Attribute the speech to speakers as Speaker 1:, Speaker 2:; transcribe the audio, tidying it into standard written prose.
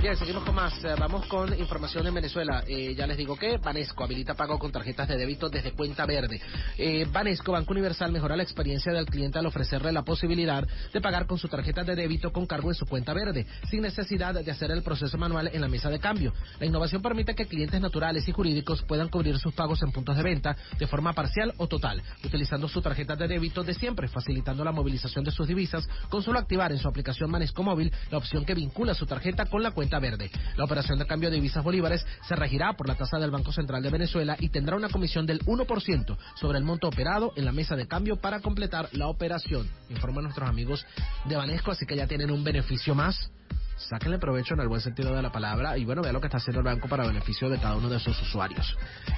Speaker 1: Bien, seguimos con más. Vamos con información en Venezuela. Ya les digo que Banesco habilita pago con tarjetas de débito desde cuenta verde. Banesco, Banco Universal, mejora la experiencia del cliente al ofrecerle la posibilidad de pagar con su tarjeta de débito con cargo en su cuenta verde, sin necesidad de hacer el proceso manual en la mesa de cambio. La innovación permite que clientes naturales y jurídicos puedan cubrir sus pagos en puntos de venta de forma parcial o total, utilizando su tarjeta de débito de siempre, facilitando la movilización de sus divisas con solo activar en su aplicación Banesco Móvil la opción que vincula su tarjeta con la cuenta verde. La operación de cambio de divisas bolívares se regirá por la tasa del Banco Central de Venezuela y tendrá una comisión del 1% sobre el monto operado en la mesa de cambio para completar la operación. Informan nuestros amigos de Banesco, así que ya tienen un beneficio más. Sáquenle provecho en el buen sentido de la palabra y bueno, vea lo que está haciendo el banco para beneficio de cada uno de sus usuarios.